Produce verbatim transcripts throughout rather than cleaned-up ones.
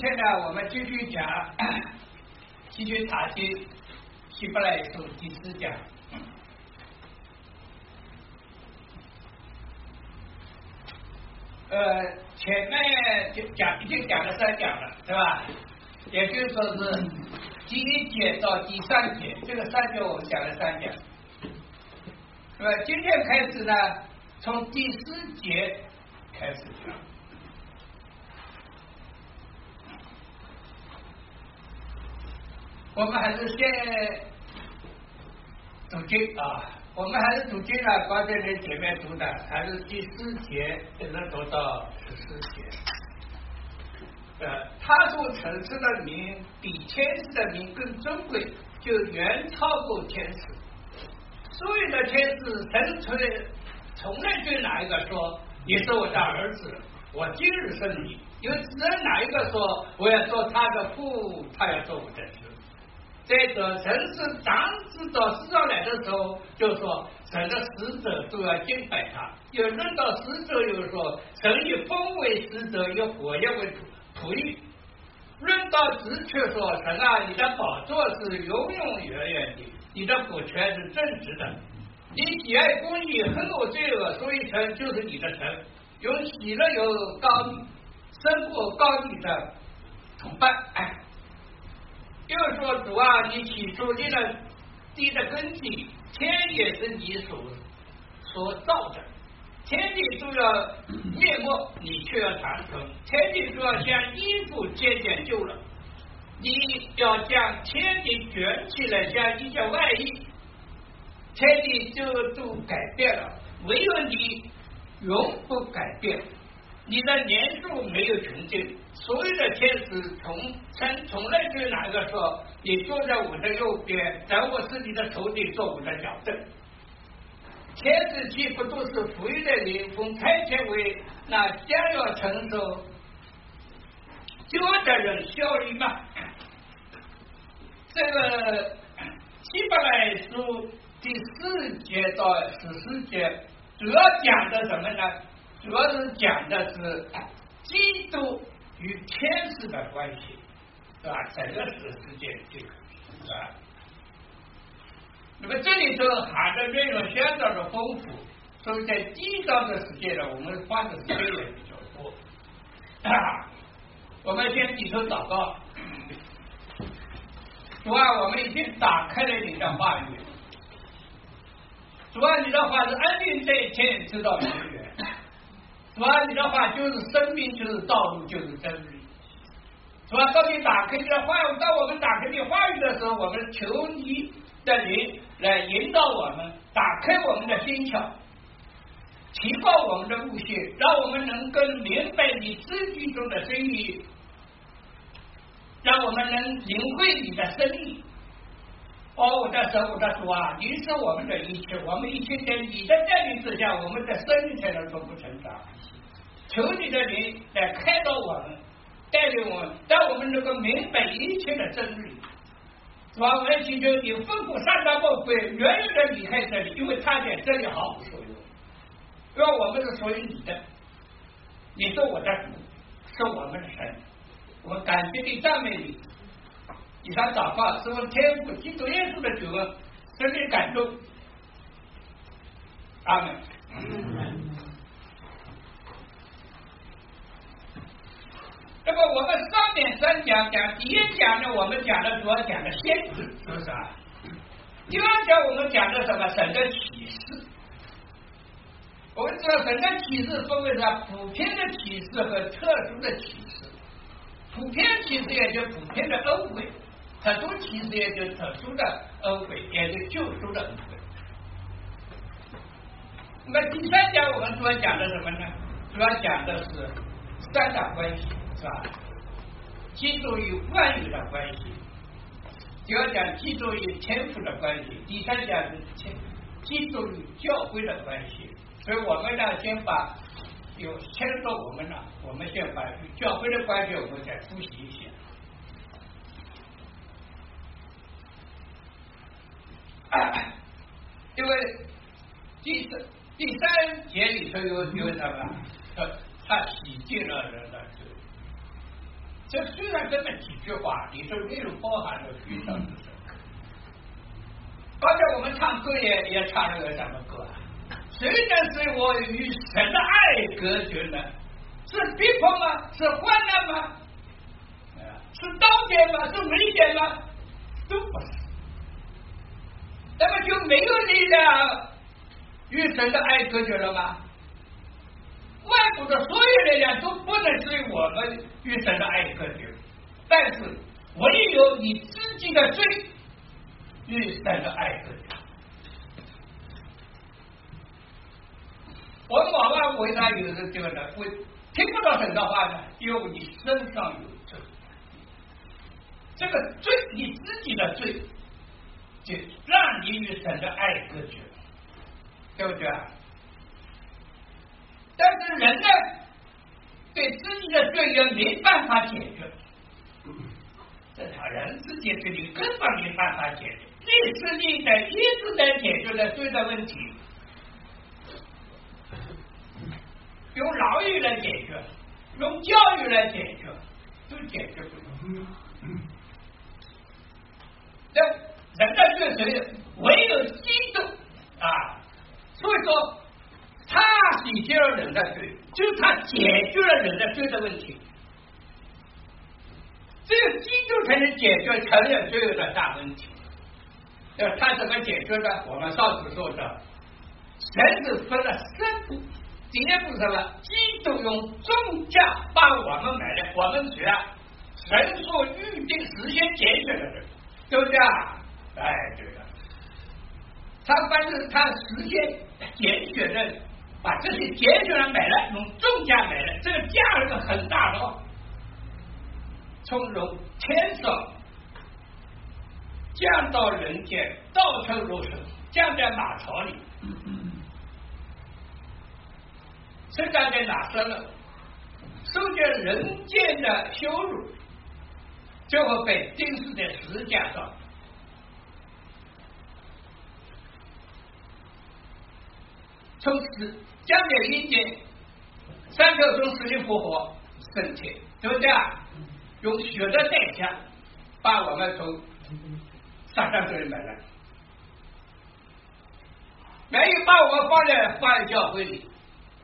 天呢，我们继续讲《希区塔基希伯来书》第四讲。呃，前面就讲已经讲了三讲了，对吧？也就是说是第一节到第三节，这个三节我们讲了三讲。那么今天开始呢，从第四节开始讲。我们还是先读经啊，我们还是读经啊，刚才在前面读的还是第四节一直读到十四节。呃，他所承受的名比天使的名更尊贵，就远超过天使。所有的天使，神从从来对哪一个说你是我的儿子，我今日生你？因为只有哪一个说我要做他的父，他要做我的子。再者，神是当知道世上来的时候，就说神的使者都要敬拜他。又论到使者，又说神以风为使者，以火焰为仆役。论到子，却说神啊，你的宝座是永永远远的，你的国权是正直的。你喜爱公义，恨恶罪恶，所以神就是你的神。有喜乐，有高低，胜过高低的同伴。哎。又说主啊，你起初立了地的根基，天也是你所所造的，天地都要灭没，你却要长存；天地都要像衣服渐渐旧了，你要将天地卷起来，像一件外衣，天地就都改变了，唯有你永不改变，你的年数没有穷尽。所有的天使从从从来对哪个说你坐在我的右边，等我是你的头顶，做我的脚凳。天使岂不都是赋予的灵，奉差遣为那将要承受救的人效力吗？这个希伯来书第四节到十四节主要讲的什么呢？主要是讲的是基督与天使的关系，是吧？整个是世界这个，是吧？那么这里头含的内容相当的丰富，所以在地上的世界呢，我们花的时间也比较多。啊、我们先低头祷告，主啊，我们已经打开了你的话语，主啊，你的话是安定在天，直到永远。主啊，你的话就是生命，就是道路，就是真理。主啊，当你打开你的话语，当我们打开你话语的时候，我们求你的灵来引导我们，打开我们的心窍，提高我们的悟性，让我们能更明白你字句中的真理，让我们能领会你的真理。哦，我的神，我的主啊，你是我们的一切，我们一切在你的带领之下，我们的生命才能逐步成长。求你的灵来开导我们，带领我们，让我们能够明白一切的真理。主啊，我们祈求你吩咐撒旦魔鬼远远的离开这里，因为他在这里毫无所有。因为我们是属于你的，你是我的主，是我们的神，我们感谢你，赞美你。以上祷告是我天父基督耶稣的救恩，深深感动。阿门。嗯那么我们上面三讲讲，第一讲呢，我们讲的主要讲的先知，是不是啊？第二讲我们讲的什么？神的启示。我们知道神的启示分为啥？普遍的启示和特殊的启示。普遍启示也就普遍的恩惠，特殊启示也就特殊的恩惠，也就救赎的恩惠。那么第三讲我们主要讲的什么呢？主要讲的是三大关系。是吧？基督与万有的关系，第二讲基督与天父的关系，第三讲是基督与教会的关系。所以我们呢，先把有牵涉我们呢，我们先把与教会的关系，我们再复习一下。啊、因为第三第三节里头有有什么？他他洗净了人的罪。 这虽然这么几句话，里头内容包含了非常之深刻。刚才我们唱歌也也唱了个什么歌啊？谁能使我与神的爱隔绝呢？是逼迫吗？是患难吗？是刀剑吗？是危险吗？都不是。那么就没有力量与神的爱隔绝了吗？外部的所有力量都不能使我们与神的爱隔绝，但是唯有你自己的罪与神的爱隔绝。我们往往为啥有人这个呢？为听不到神的话呢？因为你身上有罪，这个罪你自己的罪，就让你与神的爱隔绝，对不对啊？但是人呢，对自己的罪也没办法解决，这他人自己罪你根本没办法解决，历史历代一直在解决的罪的问题，用牢狱来解决，用教育来解决，都解决不了。这人的罪谁？唯有基督啊！所以说，他洗净了人的罪，就是他解决了人的罪的问题。只有基督才能解决承认所有的大问题。呃，他怎么解决的？我们上次说的，神是分了三步。第一步是什么？基督用重价把我们买来，我们谁啊？神所预定实现拣选的人，对不对啊？哎，对的。他反正他实现拣选的，把这些拣选的买来，用重价买来，这个价是很大的哦，从容天上降到人间，道成肉身，降在马槽里。现在在哪生了？受见人间的羞辱，最后被钉死在十字架上。从死降在阴间，三条从死里复活，升天，对不对啊？用血的代价把我们从撒旦手里买来，没有把我们放在放在教会里。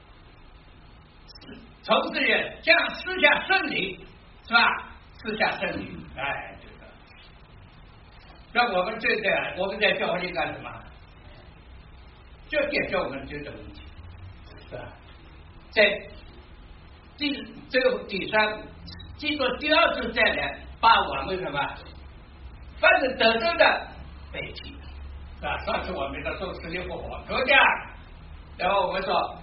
从这里将赐下圣灵，是吧？赐下圣灵，哎，这个。那我们这在我们在教会里干什么？就解决我们这个问题，是吧？在第最后第三，经过第二次再来，把我们什么，凡是得胜的背弃，是吧？上次我们的说死里复活，对不对？然后我们说。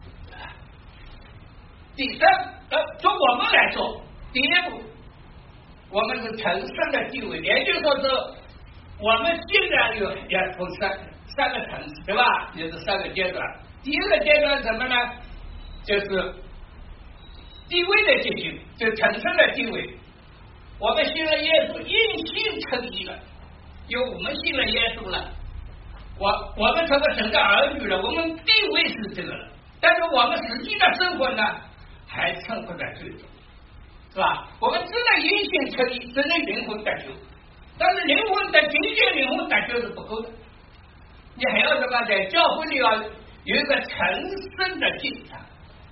第三，呃，从我们来说，第一步，我们是成圣的地位，也就是说是，我们现在有也从三三个层次，对吧？也是三个阶段。第一个阶段什么呢？就是地位的进行，就成圣的地位。我们信了耶稣，因信称义了，因为我们信了耶稣了，我我们成为神的儿女了，我们地位是这个了。但是我们实际的生活呢？还称不在罪中，是吧？我们只能因信称义，只能灵魂得救，但是灵魂的仅仅灵魂得救是不够的，你还要什么？在教会里要有一个成圣的进程，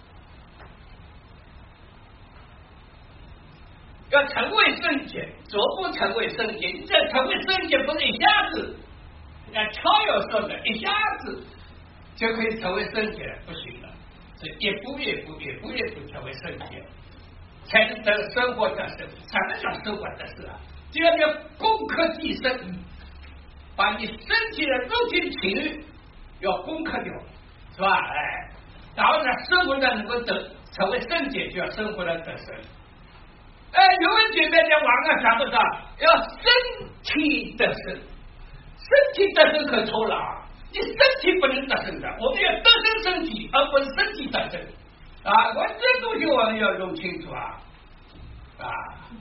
要成为圣洁，逐步成为圣洁。你这成为圣洁不是一下子，要悄有说的，一下子就可以成为圣洁，不行了。一步一步一步一步成为圣洁，才能得生活得胜。什么叫生活得胜啊？就要要攻克己身，把你身体的肉体情欲要攻克掉，是吧？哎，然后呢，生活呢能够得成为圣洁，就要生活的得胜。哎，有问题在网上想不到，要身体得胜，身体得胜可错了啊！你身体不能得胜的，我们要得胜身体，而不是身体得胜啊！我这东西我们要弄清楚啊啊！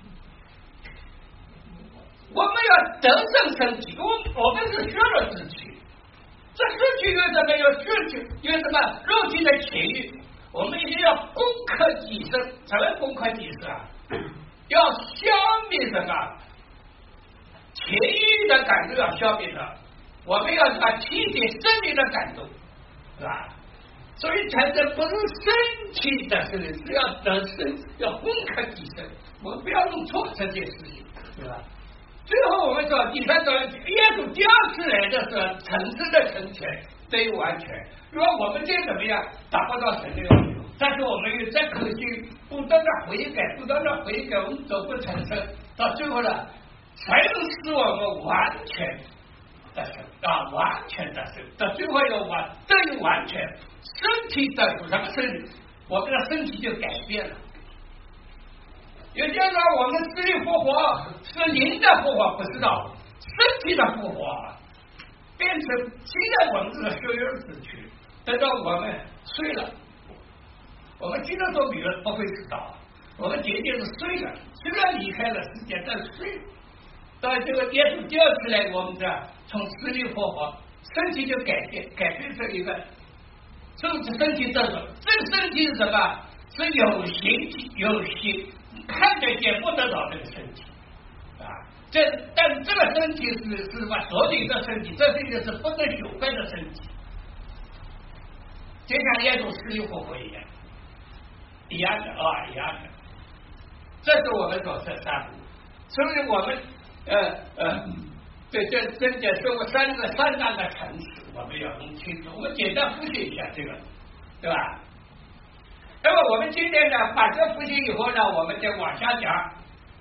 我们要得胜身体，我我们是需要肢体，这身体有什么？有身体有什么肉体的情欲，我们一定要攻克己身。什么攻克己身啊？ 要消灭什么情欲的感动，要消灭它。我们要把体体生命的感动，是吧？所以才这不是身体的事情，是要得生，要攻克己身。我们不要弄错这件事情，对吧？最后我们说第三章，耶稣第二次来的时候，层次的成全得有完全。如果我们这怎么样达不到神的要求，但是我们又再可惜不断的悔改，不断的悔改，我们走不成圣，到最后呢，才能使我们完全得胜啊，完全得胜。到最后要完得以完全，身体得什么身体？我们的身体就改变了。也就是说，我们死里复活是灵的复活，不是道身体的复活，变成现在我们这个修养之躯，等到我们睡了，我们经常说女人不会知道，我们仅仅是睡了，虽然离开了世界，但睡。到这个耶稣第二次来，我们这从死里复活，身体就改变，改变成一个，这个身体这种，这个身体是什么？是有形体，有形。看得见不得到这个身体啊，这但这个身体是是什么？所有的身体，这是一个是不能朽坏的身体，就像耶稣死里复活一样，一样的啊，一样的。这是我们所说三步，所以我们呃呃，这这真的是我三个三大的层次，我们要弄清楚。我们简单复习一下这个，对吧？那么我们今天呢，把这复习以后呢，我们再往下讲。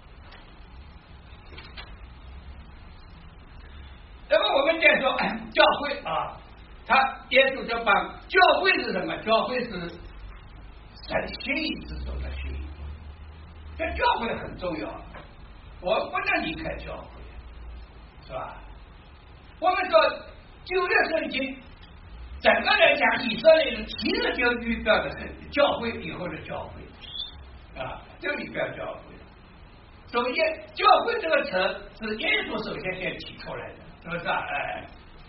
那么我们再说教会啊，他耶稣就把教会是什么？教会是神心意之中的心意，这教会很重要，我不能离开教会，是吧？我们说旧约圣经。整个来讲，以色列人其实就预表的是教会以后的教会啊，就预表教会。首先，教会这个词是耶稣首先先提出来的，是不是啊？哎，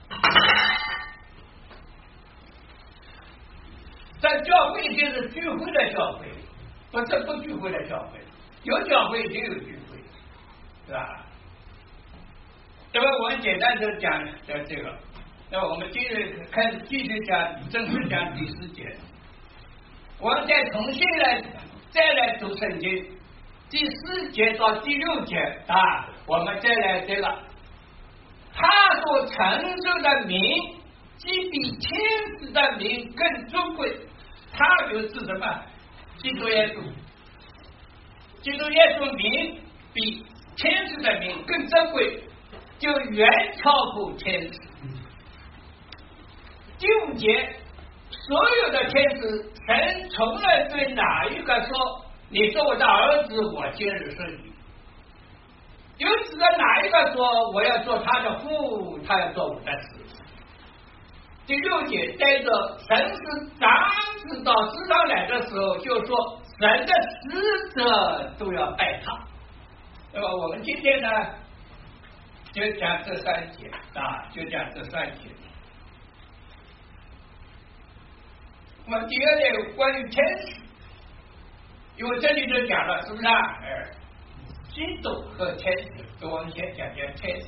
在教会就是聚会的教会，不是不聚会的教会。有教会就有聚会，是吧？那么我们简单的讲讲这个。那我们今日开始继续讲，正式讲第四节。我们再重新来再来读圣经，第四节到第六节啊，我们再来这个，他所承受的名，既比天使的名更尊贵。他就是什么？基督耶稣，基督耶稣名比天使的名更珍贵，就远超过天使。第五节，所有的天使，神从来对哪一个说：“你是我的儿子，我今日生你。”又指着哪一个说：“我要做他的父，他要做我的子。”第六节，带着神是长子到世上来的时候，就说神的使者都要拜他。那么我们今天呢，就讲这三节啊，就讲这三节。那么第二点关于天使，因为这里就讲了，是不是啊？哎，基督和天使，所以我们先讲讲天使。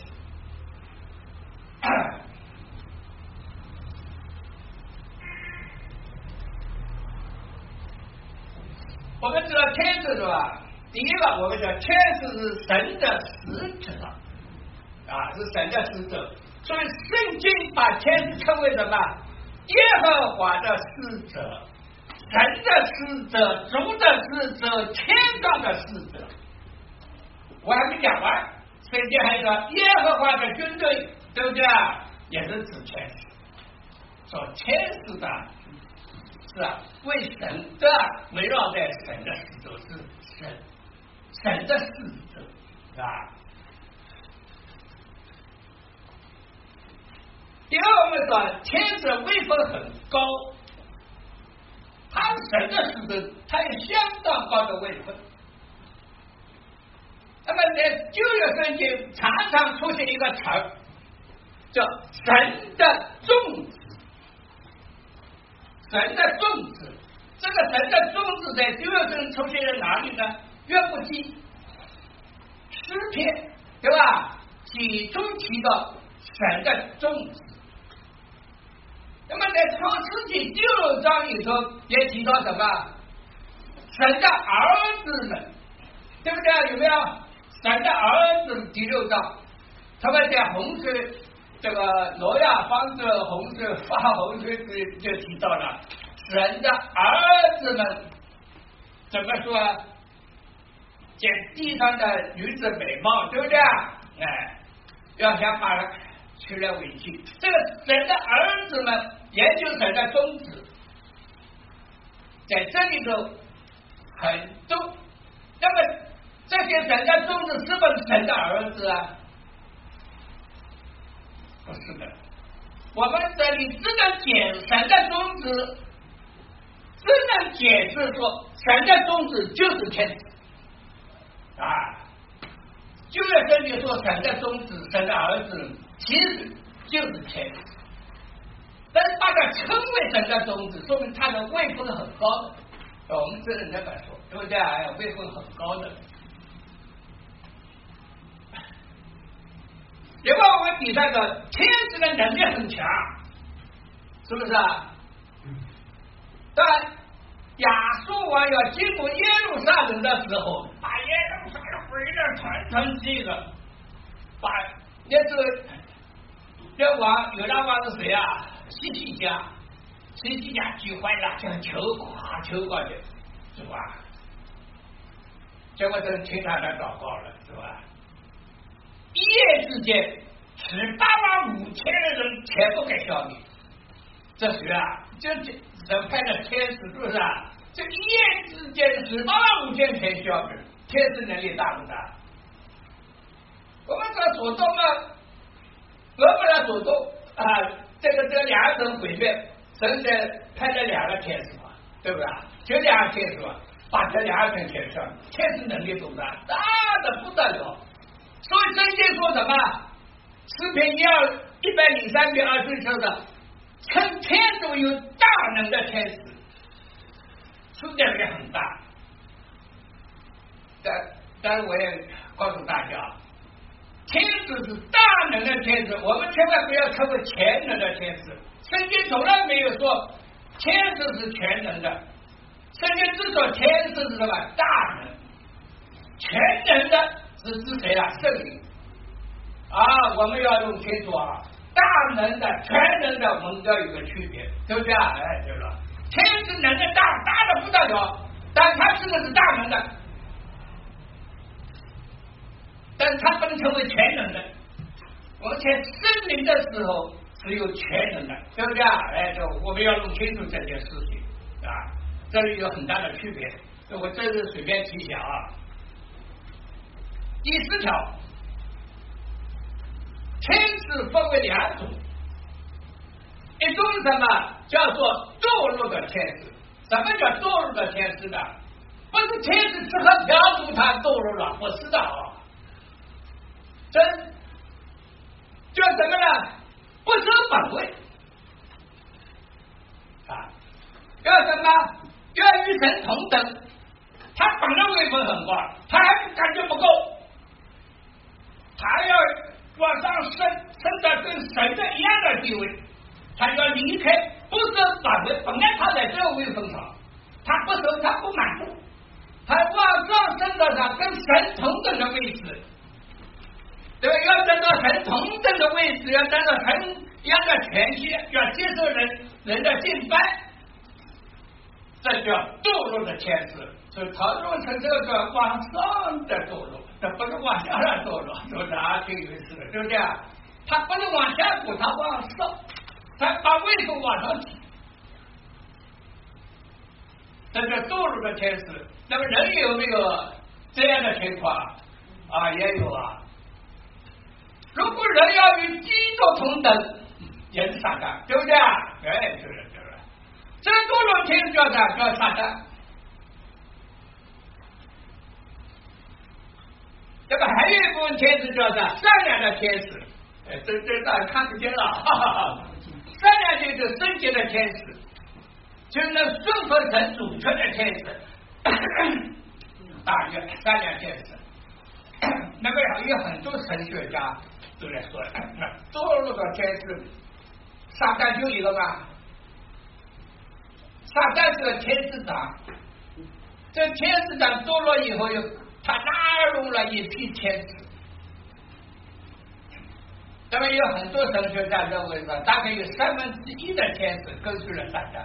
我们知道天使是吧？第一个，我们讲天使是神的使者啊，是神的使者，所以圣经把天使称为什么？耶和华的使者，神的使者，主的使者，天上的使者。我还没讲完，圣经还有耶和华的军队，对不对啊？也是指天使。说天使的是啊，为神的围绕在神的使者是神，神的使者是吧？第二，我们说天使位分很高，他是神的使者，他有相当高的位分。那么在旧约圣经常常出现一个词儿，叫神的众子。神的众子，这个神的众子在旧约圣经出现在哪里呢？约伯记， 诗篇，对吧？起初提到神的宗旨。那么在创世纪第六章里头也提到什么？神的儿子们，对不对？有没有？神的儿子第六章，他们在洪水这个挪亚方舟洪水发洪水时就提到了神的儿子们怎么说？见地上的女子美貌，对不对？哎，要想把它娶来为妻。这个神的儿子们，也就是神的宗旨，在这里头很重。那么这些神的宗旨是不是神的儿子啊？不是的。我们这里只能解神的宗旨，只能解释说神的宗旨就是天使啊。旧约圣经说神的宗旨，神的儿子其实就是天使，但是把它称为神的宗旨，说明他的位分很高的。我们只能这么说，对不对？哎，位分很高的。另外，我们第三个，天使的能力很强，是不是啊？当亚述王要进入耶路撒冷的时候，把耶路撒冷毁得团团结的，把那是那王犹大王是谁啊？西西家，西西家举坏了，像求垮求过去，是吧？结果真听他的祷告了，是吧？一夜之间，十八万五千的人全部给消灭。这谁啊？就神派的天使，是不是啊？这一夜之间，十八万五千全消灭，天使能力大不大？我们说所动嘛，俄不拉所动啊，这个这两个人毁灭，神在派了两个天使嘛，对不对？就两个天使嘛，把这两个人全消灭，天使能力多大？大的不得了。所以圣经说什么？诗篇一二一百零三篇二十说的，称天中有大能的天使，数量也很大。但但是我也告诉大家，天使是大能的天使，我们千万不要称为全能的天使。圣经从来没有说天使是全能的，圣经只说天使是什么？大能，全能的。是指谁啊？圣灵啊！我们要弄清楚啊，大能的、全能的，我们要有个区别，对不对啊？哎，对了，天使能力大，大的不得了，但他是不是大能的？但他不能成为全能的。而且圣灵的时候是有全能的，对不对啊？哎，就我们要弄清楚这件事情啊，这里有很大的区别。我这是随便提一下啊。第四条，天使分为两种，一种是什么？叫做堕落的天使。什么叫堕落的天使呢？不是天使吃喝嫖赌他堕落了，不是的啊。这叫什么呢？不守本位啊！要什么？要与神同等。他本来位分很高，他还感觉不够。他要往上升，升到跟神的一样的地位，他要离开不守本位。本来他在这个位分上，他不守，他不满足，他往上升到他跟神同等的位置，对吧？要站到神同等的位置，要站到神一样的权限，要接受人人的敬拜，这叫堕落的天使。所以他落成这个往上的堕落，这不是往下的堕落，是不是啊？挺有意思的，对不对啊？他不是往下补，他往上，他把位分往上提，这叫堕落的天使。那么人有没有这样的情况啊？也有啊。如果人要与基督同等，也是撒旦，对不对啊？哎，就是就是，这堕落天使叫啥？叫撒旦。那么还有一部分天使叫啥？善良的天使，哎，这这大家看不见了。哈哈哈。善良就是圣洁的天使，就是那顺服神主权的天使。大约善良天使。 那么有很多神学家都来说，那堕落到天使，撒旦就一个嘛，撒旦是个天使长，这天使长堕落以后，又他纳入了一批天使。那么有很多神学家认为说，大概有三分之一的天使跟随了撒旦。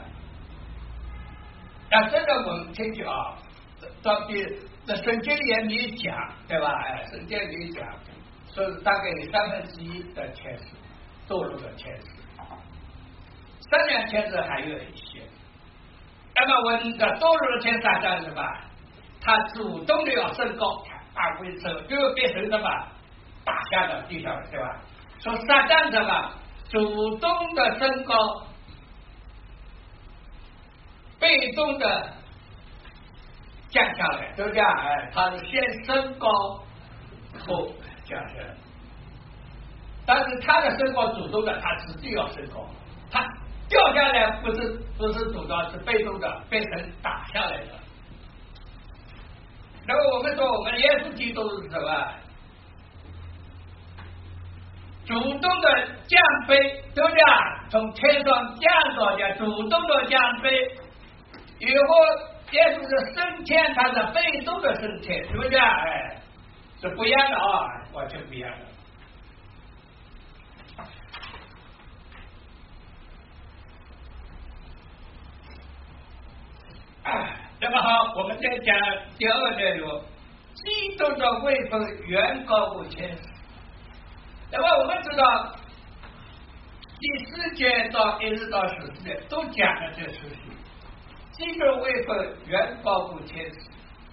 那这个我们听听啊，到底这圣经里也没讲，对吧？哎，圣经里讲，说是大概有三分之一的天使堕落的天使，善良天使还有一些。那么我们的堕落的天使干什么？他主动的要升高，啊，为什就变成什么打下的地上，对吧？说撒旦什么主动的升高，被动的降下来，对不对？哎，他是先升高后降下来，但是他的升高主动的，他自己要升高，他掉下来不是不是主动，是被动的，变成打下来的。那么我们说，我们耶稣基督是什么？主动的降卑，对不对？从天上降下来，主动的降卑，以后耶稣的升天，他是被动的升天，对不对？哎，是不一样的啊，完全不一样的。那么好，我们再讲第二个内容，基督的位分远高过天使。那么我们知道，第四节到一直到十四节都讲了这事情，基督位分远高过天使。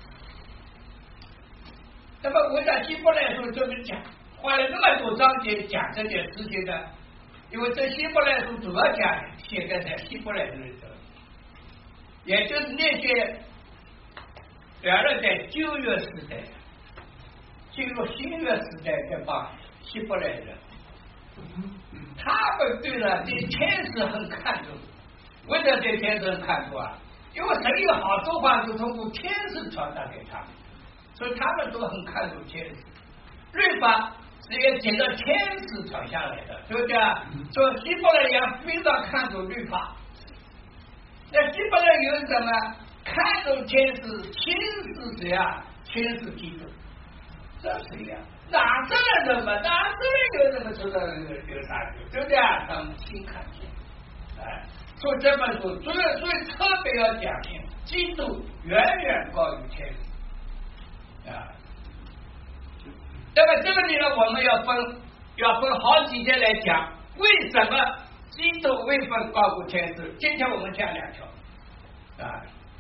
那么我在希伯来书这么讲，花了那么多章节讲这件事情呢？因为这希伯来书主要讲写在在希伯来书里头。也就是那些原来在旧约时代进入新约时代这帮希伯来人，他们对了对天使很看重。为什么对天使很看重啊？因为神有好多话是通过天使传达给他们，所以他们都很看重天使。律法是也接着天使传下来的，对不对啊？所以希伯来人非常看重律法。那希伯来有什么看重天使，亲是谁啊？亲是基督，这谁呀？哪这个人嘛？哪这个有什么知道有啥用？对不对啊？他们亲看见，哎，所以这本书最最特别要讲明，基督远远高于天使啊。那么这个里呢，我们要分要分好几节来讲，为什么基督位分高过天使？今天我们讲两条啊。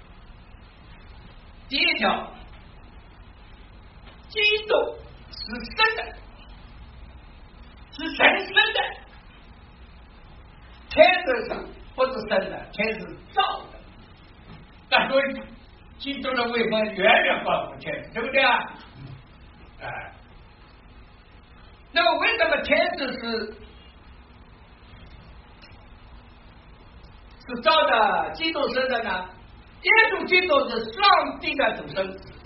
第一条，基督是生的，是神生的，天使是不是生的？天使造的。那所以基督的位分远远高过天使，对不对啊？哎。那么为什么天使是是照着基督生的呢？耶稣基督是上帝的独生子，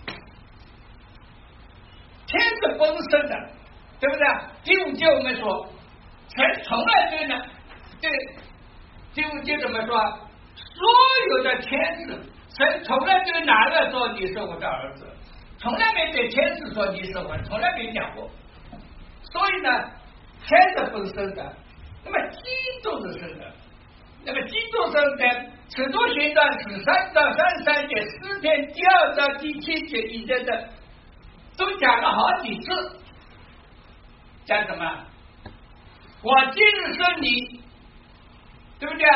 天使不是生的，对不对？第五节我们说，神从来对呢，对第五节怎么说？所有的天使，神从来对哪个说你是我的儿子，从来没对天使说你是我，从来没讲过。所以呢，天使不是生的，那么基督是生的。那么基督生在使徒行传十三到三十三节、诗篇第二章第七节以前的，都讲了好几次。讲什么？我今日生你，对不对？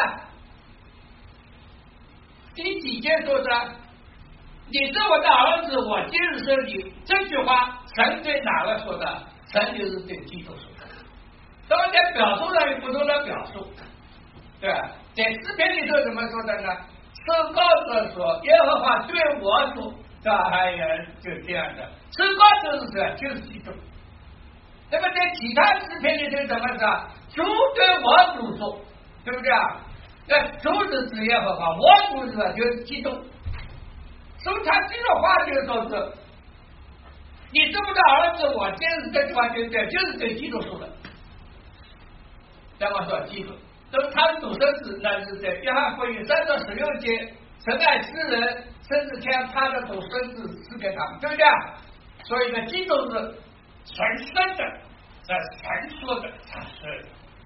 第几节说的？你是我的儿子，我今日生你。这句话神对哪个说的？神就是对基督说的。当然在表述上有不同的表述，对吧？在诗篇里头怎么说的呢？诗高者说，耶和华对我说，是吧？哎呀，就这样的。诗高者是谁？就是基督。那么在其他诗篇里头怎么说？主对我主说，对不对啊？那主是指耶和华，我主是吧？就是基督。所以他这个话就说是你这么的儿子，我真是这句话对不对？就是对基督说的。那么说基督，那么他主生子，那是在约翰福音三章十六节，神爱世人，甚至将他的独生子赐给他们，对不对？所以呢，基督是神生的，在神说的，他是。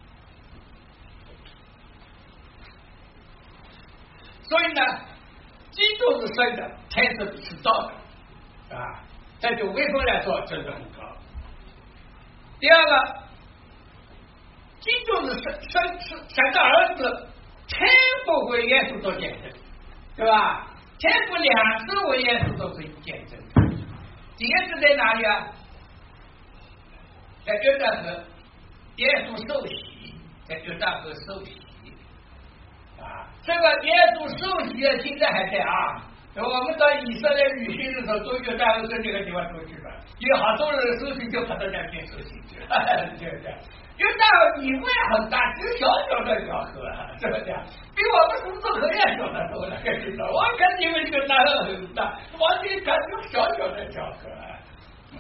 所以呢，基督是生的，天是是造的，啊，这就微分来说，真的很高。第二个，基督是神神神的儿子，天父为耶稣做见证，对吧？天父两次为耶稣做是见证。第一次在哪里啊？在约旦河，耶稣受洗，在约旦河受洗。啊，这个耶稣受洗的现在还在啊！我们到以色列旅行的时候，都约旦河这个地方出去了，有好多人受洗就跑到那边受洗去了，对不对？约旦河以外很大，只小小的一条河，对不对？比我们苏州河也小得多了，跟你说，我看你们这个大河很大，往这一看就小小的一条河。嗯，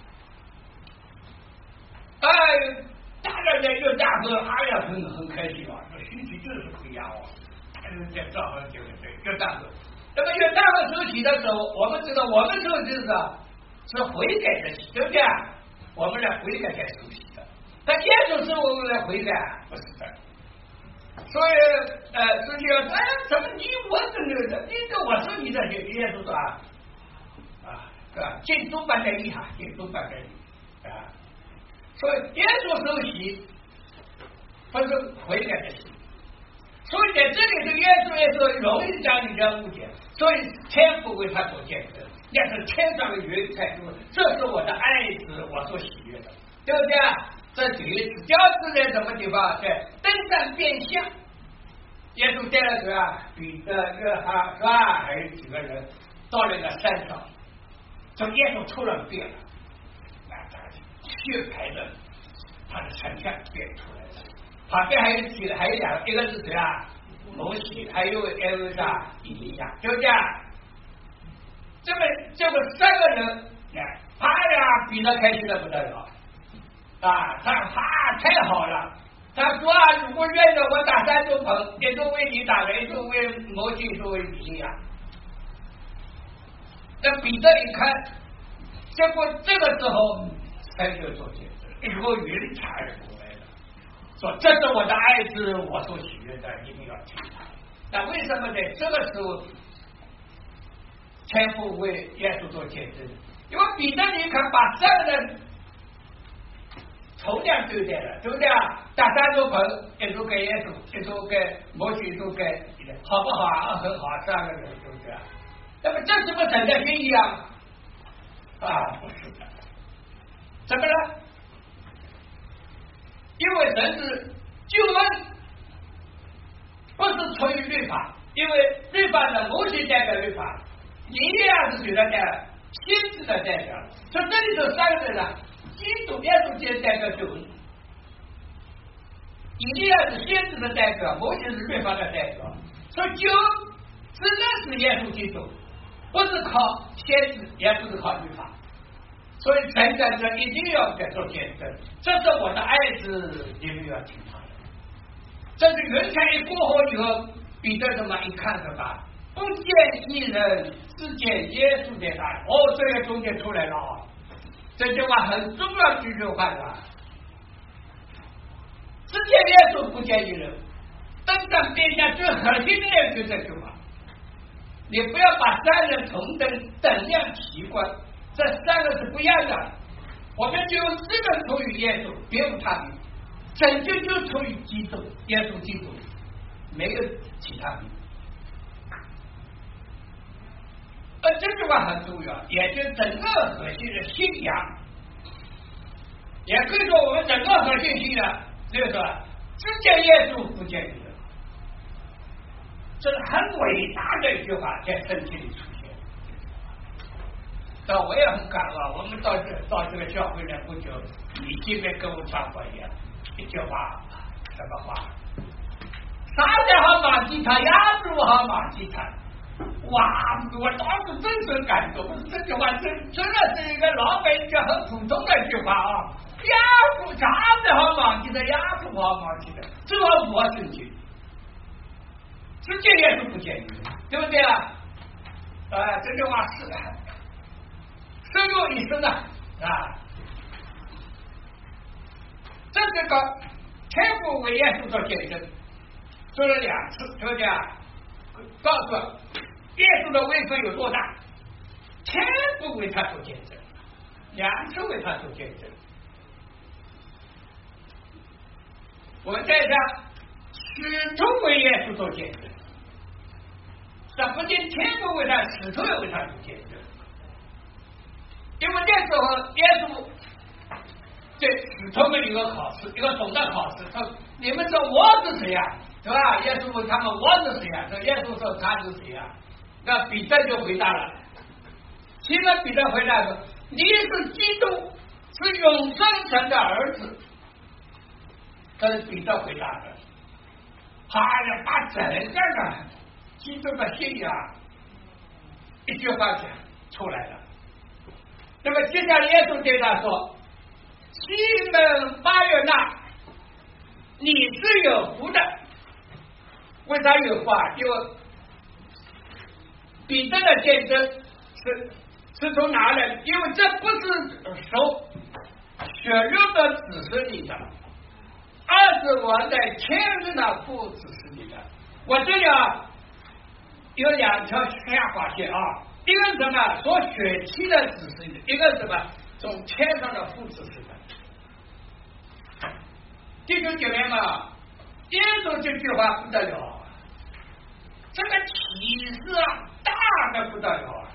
哎，大家在约旦河，哎呀，很很开心啊，这心情就是不一样哦。大家在照河对不对？约旦河，那么约旦河受洗的时候，我们知道，我们受洗是是悔改的洗，对不对？我们来悔改才受洗的。但耶稣是我们来悔改，不是的。所以，呃，实际上，哎，怎么你我是那个，你这我是你的耶稣说啊，啊，是吧？尽都办在一哈，尽都办在一啊。所以，耶稣受洗不是悔改的洗，所以在这里的耶稣也是容易将你的误解，所以天父为他所见证，那是天上的云彩说，这是我的爱子，我所喜悦的，对不对？这第一次，第二次在什么地方？在登山变相，耶稣带了谁啊？彼得、约翰是吧？还有几个人到那个山上，这耶稣突然变了，啊，血牌的他的神像变出来了。旁边还有几个，还有两个，一个是谁啊？摩西，还有还有啥？以利亚，对不对？这么这么三个人，哎，哎呀，彼得开心的不得了。啊，他他太好了！他说啊，如果愿意，我打三座棚，一座为你打，一座为摩西，一座为以利亚。那彼得一看，结果这个时候神就做见证，一个云彩过来了，说这是我的爱子，我所喜悦的，一定要听他。那为什么在这个时候天父为耶稣做见证？因为彼得你看把三个人同样对待了，对不对啊？打三座棚，一座给耶稣，一座给摩西，一座给，好不好啊？很好，三个人，对不对啊？那么这是不是神的心意啊？啊，不是的，怎么了？因为神是救恩，不是出于律法，因为律法的摩西代表律法，以利亚是谁的代表？先知的代表。所以这里头三个人呢。基督耶稣就代表救恩，以利亚是先知的代表，摩西是律法的代表，所以救恩只能是耶稣基督，不是靠先知，也不是靠律法。所以神在这一定要在做见证，这是我的爱子，你们要听他的。这是云彩一过后以后，彼得怎么一看什么？不见一人，只见耶稣在那里。哦，这个中间出来了啊！这句话很重要，这句话是吧？只见耶稣，不见一人。登山变相最核心的就是这句话。你不要把三人同等等量习惯，这三个是不一样的。我们只有四个出于耶稣，别无他名。拯救就出于基督，耶稣基督，没有其他名。而这句话很重要，也就是整个核心的信仰，也可以说我们整个核心信仰，就是说只见耶稣不见人，这是很伟大的一句话，在圣经里出现。但我也很感恩，我们到这到这个教会来不久，你今天跟我讲过一样一句话，什么话？沙子好马吉他，鸭子好马吉他。 哇！我当时真是感动，这句话真真的是一个老百姓很普通的一句话啊！亚父啥子好忘记的，亚父不好忘记的，只好我圣经，直接也是不建议，对不对啊？啊，这句话是深入一生啊啊！这这个天父为耶稣做见证，做了两次，对不对啊？告诉耶稣的位分有多大，天父为他做见证，两次为他做见证。我们在这始终为耶稣做见证，这不仅天父为他，始终也为他做见证。因为那时候耶稣对使徒们一个考试，一个总的考试，说你们说我是谁呀、啊？对吧？耶稣问他们我是谁呀、啊？说耶稣说他是谁呀、啊？那彼得就回答了。其实彼得回答说：“你是基督，是永生神的儿子。”这是彼得回答的。他呀，把整个的基督的信仰一句话讲出来了。那么接下来耶稣对他说：“西门巴约纳，你是有福的。”为啥有福啊？因为彼得的见证是是从哪来的？因为这不是受血肉的指示你的，而是我在天上的父指示你的。我这里啊有两条下划线啊，一个是什么？所血气的指示你的，一个是什么？从天上的父指示的。弟兄姐妹们，耶稣这句话不得了。这个启示啊，大的不得了啊！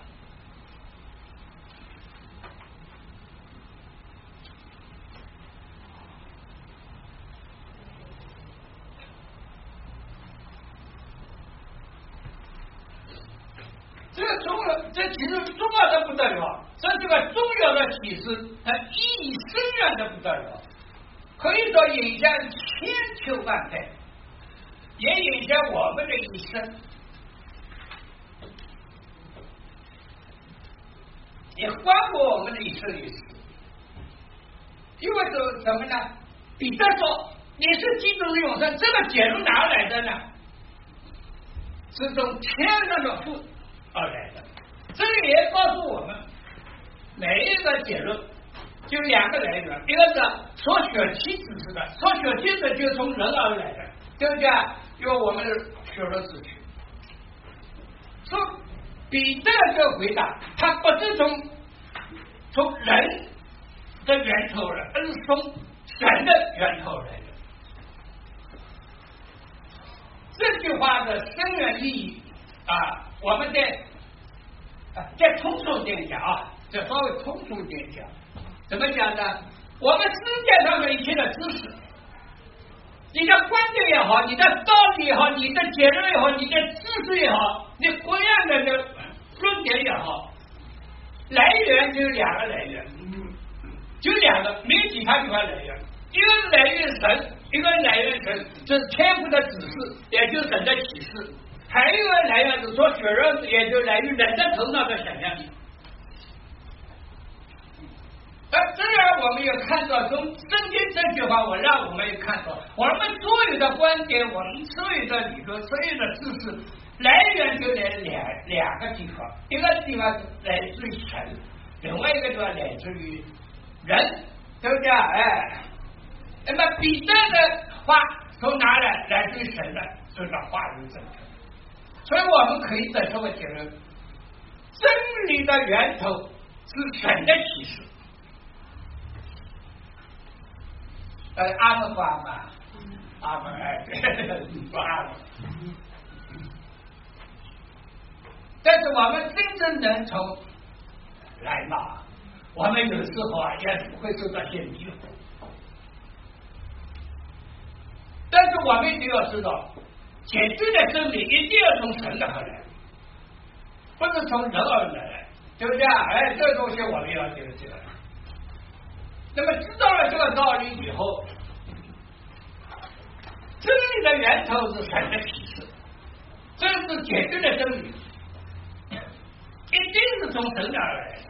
这个重要，这其实重要的不得了，这是个重要的启示，它意义深远的不得了，可以说影响千秋万代，也影响我们的一生。也关乎我们的一生一世，因为什什么呢？彼得说你是基督的永生，这个结论哪来的呢？是从天上的父而来的。这里也告诉我们，每一个结论就两个来源，一个是所血气指示的，所血气的就是从人而来的，对不对？由我们的血肉之躯。说彼得的回答，他不是从从人的源头来，而是从神的源头来的。这句话的深远意义啊，我们在啊再通俗点讲啊，再稍微通俗点讲，怎么讲呢？我们世界上的一切的知识，你的观点也好，你的道理也好，你的结论也好，你的知识也好，你各样的的论点也好，来源就有两个来源，就两个，没有其他地方来源。一个是来源神，一个来源神，这是天父的指示，也就是神的启示；还有一个来源是说血肉，也就来源人的头脑的想象力。而这样我们也看到，从圣经这句话，我让我们也看到，我们所有的观点，我们所有的理论，所有的知识，来源就在两两个地方，一个地方是来自于神，另外一个地方来自于人，对不对？哎，那么彼得的话从哪来？来自于神的，所以说话语正确。所以我们可以得出个结论：真理的源头是神的启示。呃，阿门吧嘛，阿门哎，你说阿门。但是我们真正能从来嘛，我们有时候啊也是会受到些迷惑。但是我们一定要知道，绝对的真理一定要从神的而来，不是从人而来，对不对？哎，这个东西我们要记得起来。那么知道了这个道理以后，真理的源头是神的启示，这是绝对的真理。 一定是从神那而来的。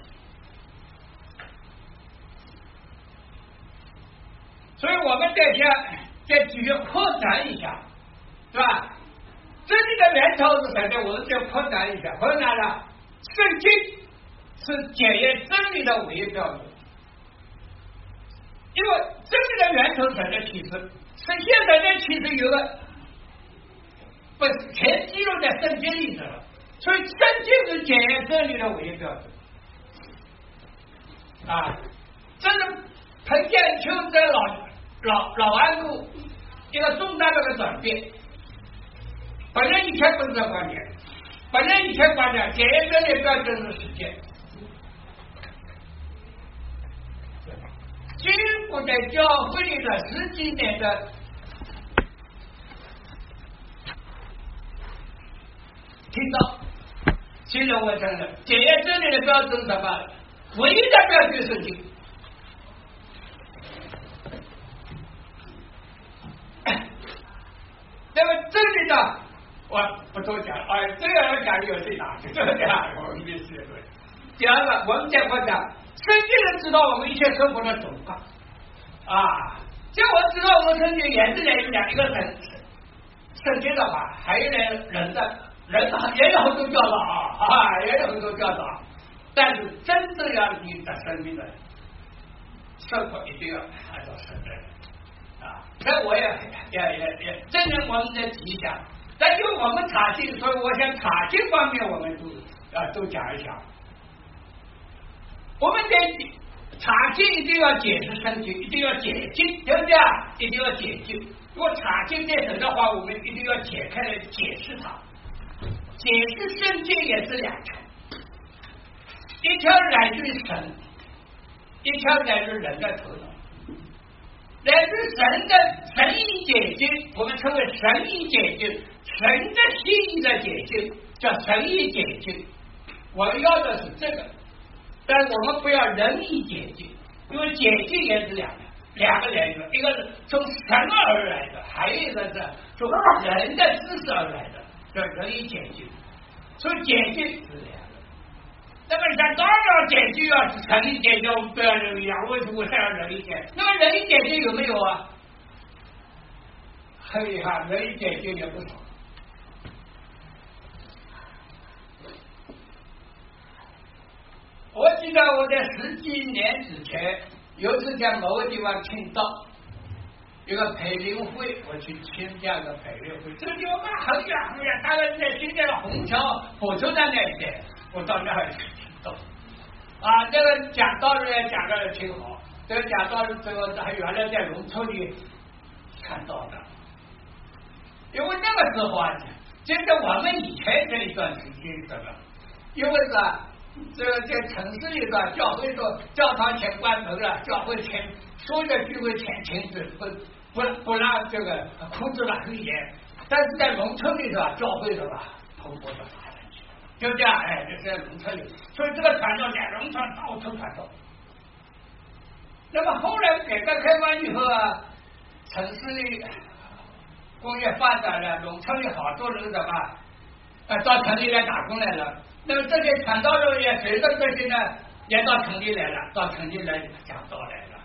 所以我们在想再继续扩展一下，是吧？真理的源头是什么？我们再扩展一下，扩展了，圣经是检验真理的唯一标准。因为真理的源头是神的启示，是现在的启示有个不是全记录在圣经里头了，所以圣经是检验真理的唯一标准。啊，这是彭建秋在老老老安路一个重大的一个转变。本来以前不是这观点，本来以前观点检验真理标准是实践。经过在教会里的十几年的听到，现在我承认，检验真理的标准是什么？唯一的标准是经。那么真理的，我不多讲，哎，这个要讲有最大，就这样，我们必须对。第二个，我们讲过讲。圣经人知道我们一切生活的总纲啊，像我知道我们圣经也是有两一个人圣经的话，还有人人的人也有很多教导啊啊，也有很多教导，但是真正要你的生命的生活一定要按照圣经啊。这我也也也也证明我们的理想，但因为我们查经，所以我想查经方面我们都啊都讲一讲。我们在查经一定要解释圣经，一定要解经，对不对啊？一定要解经。如果查经在神的话，我们一定要解开来解释它。解释圣经也是两条，一条来自于神，一条来自人的头脑。来自神的神意解经，我们称为神意解经，神的心意的解经叫神意解经。我们要的是这个。但是我们不要人意解经，因为解经也是两个两个来源，一个是从神而来的，还有一个是从人的知识而来的，叫人意解经。所以解经是两个。那么想当然解经要是神意解经，我们不要人意啊，为什么还要人意解？那么人意解经有没有啊？很遗憾，人意解经也不少。我记得我在十几年之前，有次在某个地方听到一个培灵会，我去参加个培灵会，这个地方很远很远，大概在现在的虹桥火车站那一带，我到那儿去听到。啊，这个讲道理也讲的挺好，这个讲道理这个还原来在农村里看到的，因为那个时候啊，就在我们以前这一段时间什么，因为是。这个在城市里的教会说教堂前关门了，教会前所有的聚会前停止，不不不让这个控制了很严。但是在农村里头，教会的吧蓬勃的发展起来，就这样，哎，就是在农村里，所以这个传道在农村到处传道。那么后来改革开放以后啊，城市里工业发展了，农村里好多人怎么啊到城里来打工来了。那么这些传道人也随着这些呢，也到城里来了，到城里来讲道来了。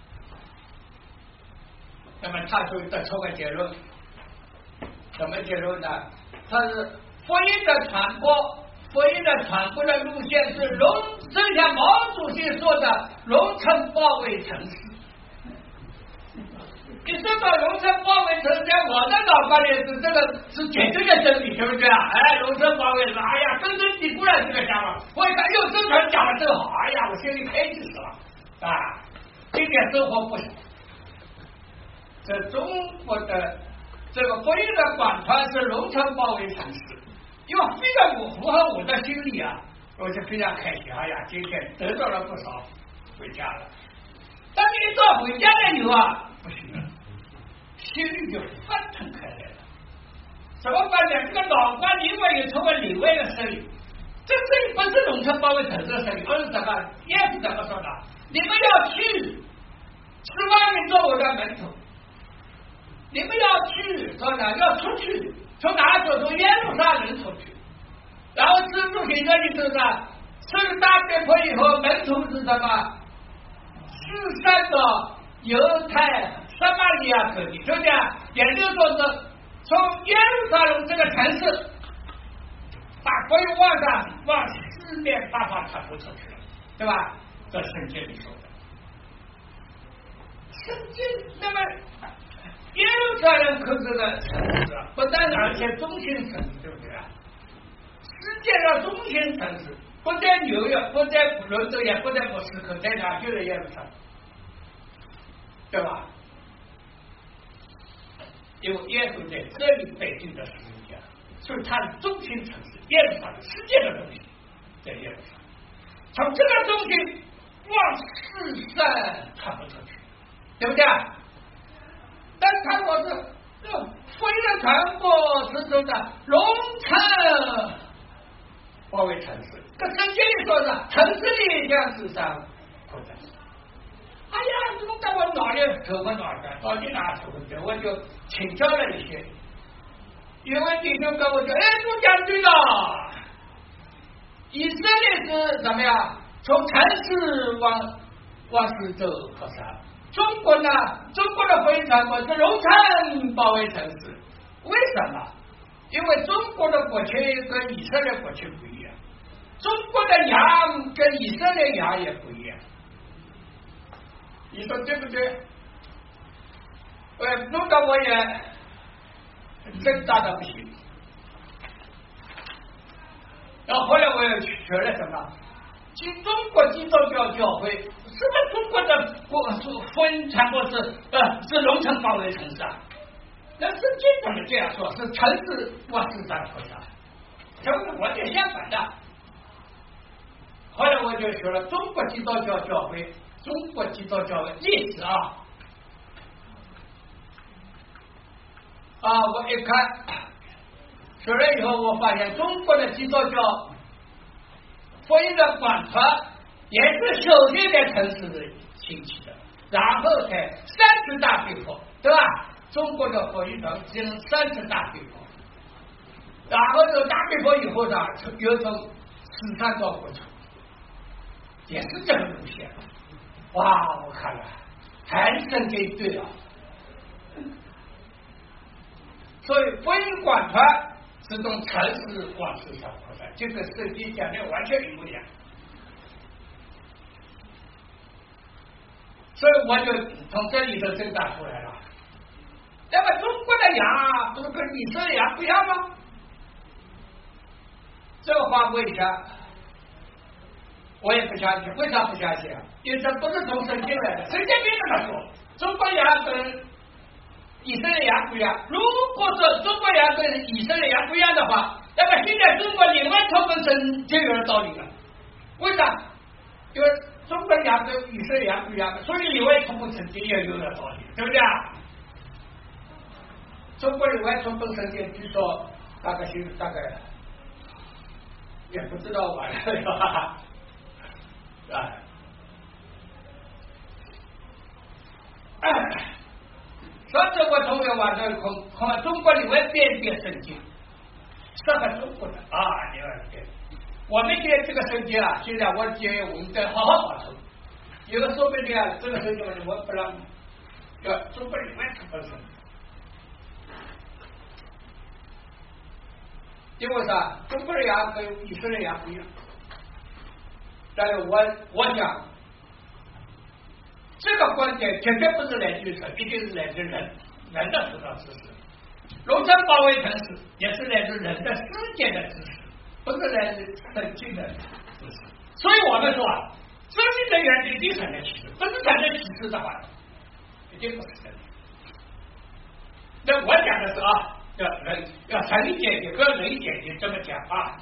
那么他就得出个结论，什么结论呢？他是福音的传播，福音的传播的路线是农，正像毛主席说的，农村包围城市。你说到农村包围城市，在我的脑瓜里是这个是绝对的真理，是不是啊？哎，农村包围是，哎呀，根深蒂固了这个想法。我一看，哟，这团讲的真好，哎呀，我心里开心死了啊！今天生活不少，这中国的这个福音的广传是农村包围城市，因为非常我符合我的心理啊，我就非常开心。哎呀，今天得到了不少，回家了。但是一到回家了以后啊，不行了。心里就翻腾开来了，怎么办呢？这个脑瓜里面有成为里外的声音，这声音不是农村包围城市的声音，而是什么？耶稣怎么说的？你们要去，十万人做我的门徒，你们要去，说呢？要出去，从哪走？从耶路撒冷出去，然后资助给这里头呢， 所以大跌破以后，门徒是什么？四散到犹太、撒玛利亚各地，对不对？也就是说是从耶路撒冷这个城市，把福音往上往四面八方传播出去了，对吧？这圣经里说的。圣经那么耶路撒冷可是个城市啊，不但而且中心城市，对不对啊？世界上中心城市。不在纽约，不在伦敦，也不在莫斯科，在哪就在耶路撒冷，对吧？因为耶稣在这里被定的十字架，所以它的中心城市耶路撒冷，世界的中心在耶路撒冷。从这个中心往四散传播出去，对不对？但他说是这福音的传播是说的龙城包围城市。这圣经里说的城市里向世上扩展。哎呀，怎么在我脑里头昏脑胀，到底哪头昏的？我就请教了一些，有位弟兄跟我说：“哎，都讲对了，以色列是怎么样？从城市往往四周扩散。中国呢？中国的福音传播是龙城包围城市。为什么？因为中国的国旗跟以色列国旗不一样。”中国的羊跟以色列羊也不一样，你说对不对？呃，弄得我也挣扎的不行。然后后来我又学了什么？其中国基督教教会，什么中国的国福音传播是呃是龙城包围城市啊？那圣经怎么这样说？是城市往世上扩散，这是完全相反的。后来我就学了中国基督教教会，中国基督教的历史啊啊！我一看，学了以后，我发现中国的基督教福音的广传也是首先在城市里兴起的，然后才三次大被迫，对吧？中国的福音传进行三次大被迫，然后这个大被迫以后呢，又从四川到国城。也是这个路线，哇！我看了，还是真对啊。所以福音广传是从城市往市场扩散，这个圣经讲的完全一模一样。所以我就从这里头挣扎出来了。那么中国的羊不是跟以色列羊不一样吗？这个话问一下。我也不相信，为啥不相信啊？因为这不是从圣经来的，圣经没这么说。中国羊跟以色列羊不一样。如果说中国羊跟以色列羊不一样的话，那么现在中国另外同本身就有了道理了。为啥？因为中国羊跟以色列羊不一样，所以另外同本圣经也有了道理，对不对啊？中国另外同本圣经据说大概是大概也不知道完了，是吧？啊，所以我同学往这空空中国里面编编圣经，适合中国的啊，你看对。我们现在这个圣经啊，现在我建议我们得好好保存。有的说不定啊，这个圣经我不让，要中国里面出本圣经，因为啥？中国的羊跟以色列羊不一样。但是我我想，这个观点绝对不是来自于神，一定是来自人人的主导知识。龙城包围城市也是来自人的世界的知识，不是来自圣经的知识。所以我们说啊，圣经的原理一定产生启示，不是产生启示的话，一定不是真的。那我讲的是啊，要人要神理解，不要人理解，就这么讲啊。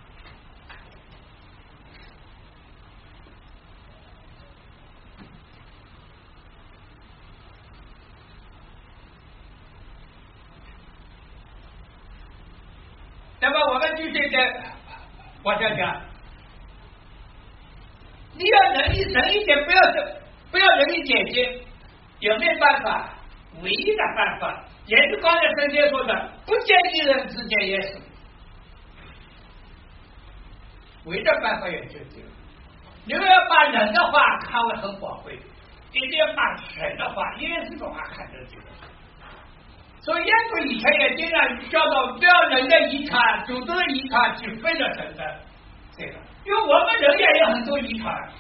那么我们继续再往下讲，你要能力能力解，不要不要能力解决，有没有办法？唯一的办法也是刚才圣经说的，不见一人只见耶稣。 唯一的办法也就这个。你们要把人的话看为很宝贵，一定要把神的话、耶稣的话看成这个。所以耶稣以前也经常教导，不要人的遗产、主动的遗产去分了神的这个，因为我们人也有很多遗产，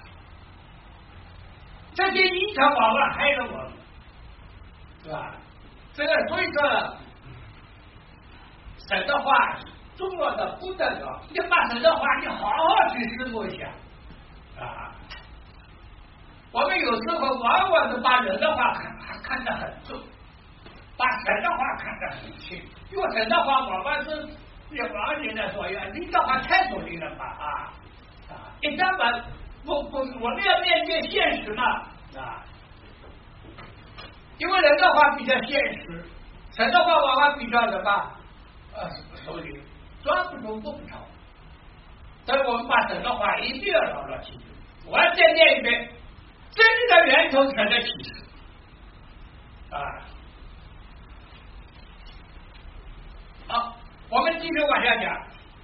这些遗产往往害了我们，是吧？这个所以说，神的话重要的不得了，你把神的话你好好去思过一下啊。我们有时候往往是把人的话看看得很重，把神的话看得很轻，因为神的话往往是对往年来说呀，你的话太属灵了吧啊啊！一旦把不不，我们要面对现实嘛啊，因为人的话比较现实，神的话往往比较什么呃属灵，抓不住摸不着，所以我们把神的话一定要牢牢记住。我要再念一遍，真理的源头，神的启示啊。好，我们继续往下讲。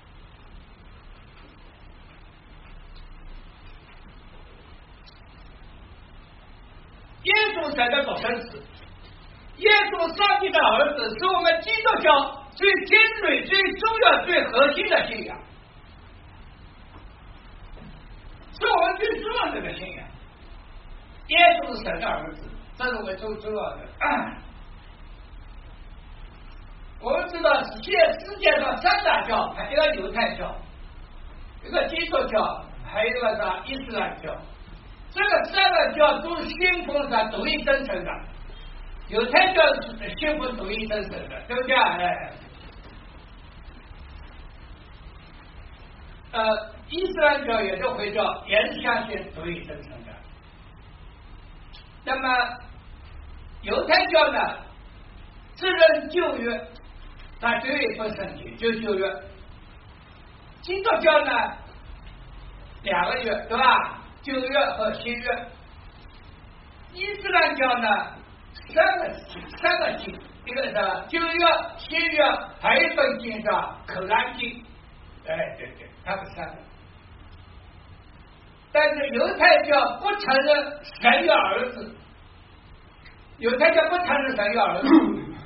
耶稣神的独生子，耶稣上帝的儿子，是我们基督教最尖锐、最重要、最核心的信仰，是我们最重要的一个信仰。耶稣是神的儿子，这是我们最重要的。啊我们知道，现世界上三大教派，一个犹太教，一个基督教，还有一个啥伊斯兰教。这个三个教都是信奉啥独一真神的。犹太教是信奉独一真神的，对不对？哎，呃，伊斯兰教也是回教，也是相信独一真神的。那么犹太教呢，自认旧约。他只有一份圣经，就旧约。基督教呢，两个月，对吧？旧约和新约。伊斯兰教呢，三个三个经，一个是旧约、新约，还有一本经是可兰经。哎，对对，他们三个。但是犹太教不承认神有儿子，犹太教不承认神有儿子。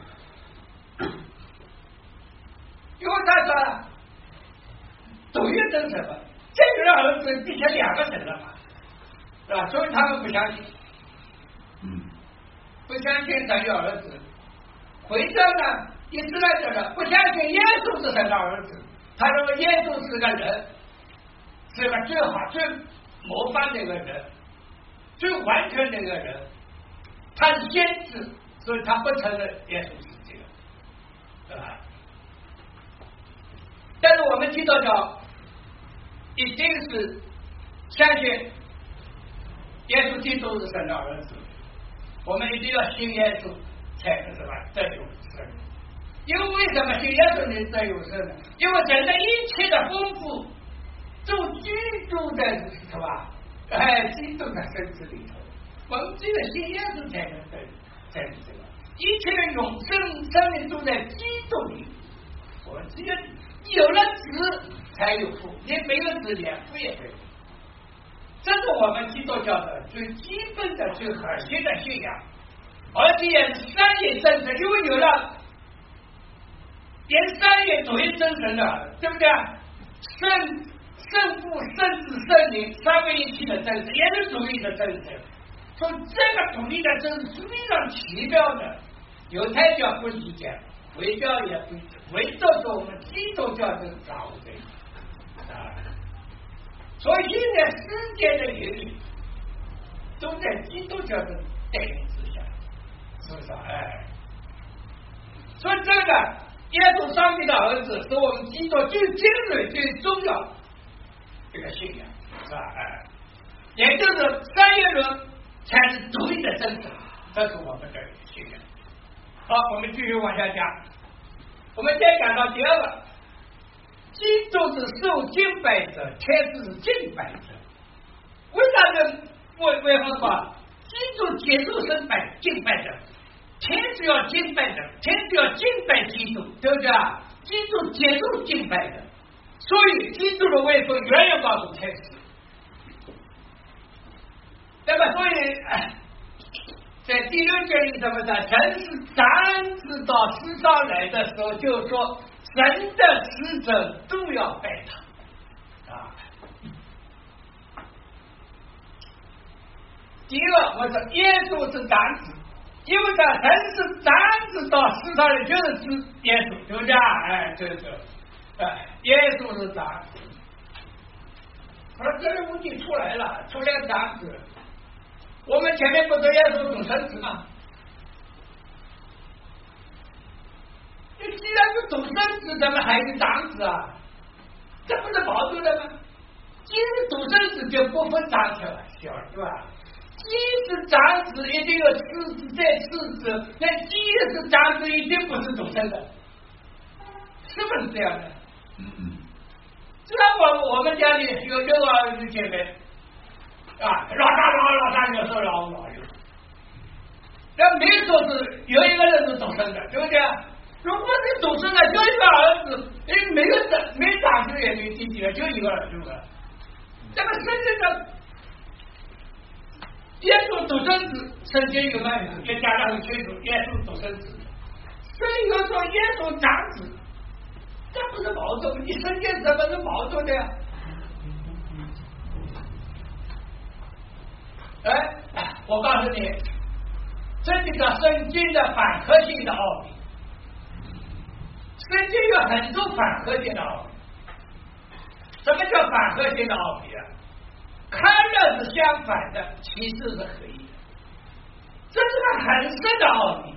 因为他说独一真神嘛，这个儿子变成两个神了嘛，是吧？所以他们不相信，嗯，不相信神有儿子。回教呢，伊斯兰教呢，不相信耶稣是神的儿子，他认为耶稣是个人，是个最好、最模范的一个人，最完全的一个人，他是先知，所以他不承认耶稣是这个，对吧？但是我们基督教一定是相信耶稣基督是神的儿子，我们一定要信耶稣才是什么得有生。因为为什么信耶稣能得有生呢？因为神的一切的丰富都居住在什么？哎，基督的身子里头。我们只有信耶稣才能得才是这个一切的永生生命都在基督里。我们只有有了子才有父，你没有子连父也没有。这是我们基督教的最基本的、最核心的信仰，而且也是三位真神，因为有了连三位独一真神的，对不对？圣圣父、圣子、圣灵三位一体的真神，也是独一的真神。所以这个独一的真神是非常奇妙的，犹太教不理解。回教也不，唯独是我们基督教是掌握这个啊，所以现在世界的领域都在基督教的带领之下，是不是？哎，所以这个耶稣上帝的儿子是我们基督最尖锐、最重要这个信仰，是吧？哎，也就是三一论才是独一的真神，这是我们的信仰。好，我们继续往下讲。我们先讲到第二个，基督是受敬拜者，天子是敬拜者。为啥呢？为为什么？基督接受神拜敬拜者，天子要敬拜者，天子要敬拜基督，对不对啊？基督接受敬拜者， 所以基督的位分远远高过天使。那么，所以在第六节里怎么讲？神是长子到世上来的时候，就说神的使者都要拜他啊。第一个，我说耶稣是长子，因为他神是长子到世上来，就是指耶稣，对不对啊？哎，对对，哎，耶稣是长子。可是这个问题出来了，出来长子。我们前面不是耶稣总生子吗？你既然是总生子，怎么还是长子啊？这不是矛盾的吗？既是总生子，就不分长小小，是吧？既是长子，一定有次子再次子，那既是长子，一定不是总生的，是不是这样的？嗯嗯。虽然我我们家里有六个儿子姐妹。啊，老大老老大有时候老老有，那没说是有一个人是总生的，对不对？如果是总生的，就一个儿子，哎，没有长没长子也没弟弟了，就一个儿子，对不对？这个圣经上，耶稣总生子，圣经有那意思，也加上很清楚，耶稣总生子，所以要说耶稣长子，这不是矛盾，你圣经怎么是矛盾的呀？哎，我告诉你，这就叫圣经的反核性的奥秘。圣经有很多反核性的奥秘。什么叫反核性的奥秘啊？看着是相反的，其实是合一的。这是个很深的奥秘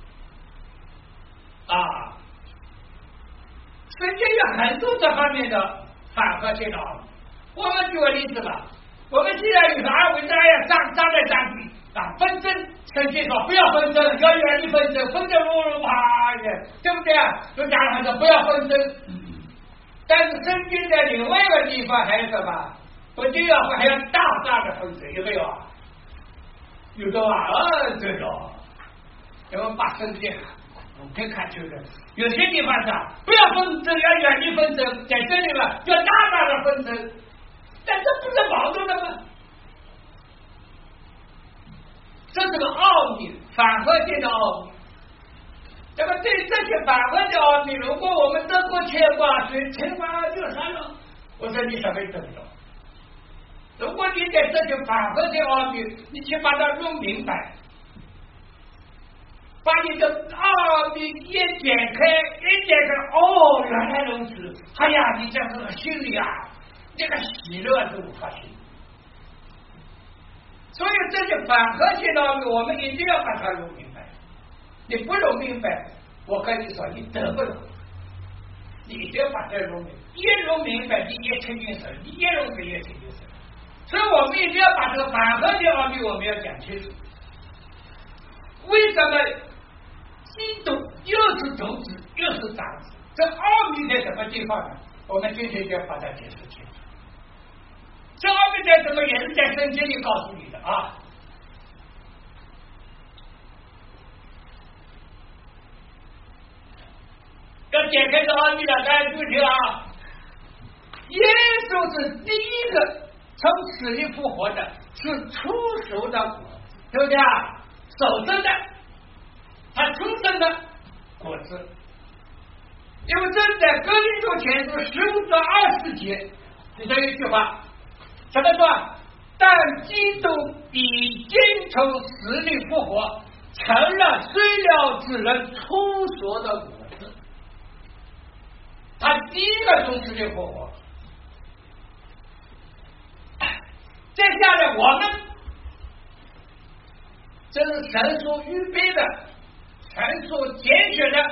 啊！圣经有很多这方面的反核性的奥秘。我们举个例子吧。我们既然有个二维大呀，张张来张去啊，纷争，圣经说不要纷争，要远离纷争，纷争如如啪的，对不对啊？就讲了很多不要纷争，但是圣经在另外一个地方还有什么？不仅要还要大大的纷争，有没有啊？有的啊，啊，对的。我们把圣经我们可以看出来，有些地方是不要纷争，要远离纷争，在这里呢要大大的纷争。但这不是矛盾的吗？这是个奥秘，反核性的奥秘。那么对这些反核的奥秘，如果我们得过牵挂，所以牵挂就算了。我说你什么也得不到。如果你在这些反核的奥秘，你去把它弄明白，把你的奥秘一点开，一点开，哦，原来如此。哎呀，你这个心里啊。这个喜乐是无法形容，所以这些反核性的奥秘，我们一定要把它弄明白。你不弄明白，我跟你说，你得不了。你一定要把这弄明白，一弄明白，你也亲近神；你一弄明白，也亲近神。所以我们一定要把这个反核性奥秘，我们要讲清楚。为什么基督又是种子，又是长子？这奥秘在什么地方呢？我们今天就要把它解释清楚。这奥秘在什么？也是在圣经里告诉你的啊。要解开这奥秘了，大家注意听啊！耶稣是第一个从死里复活的，是初熟的果子，对不对啊？首生的，他出生的果子。因为这在哥林多前书十五到二十节，里头有一句话。怎么说？但基督已经从死里复活，成了虽了只能初熟的果子。他第一个从死里复活。接下来我们，这是神所预备的，神所拣选的，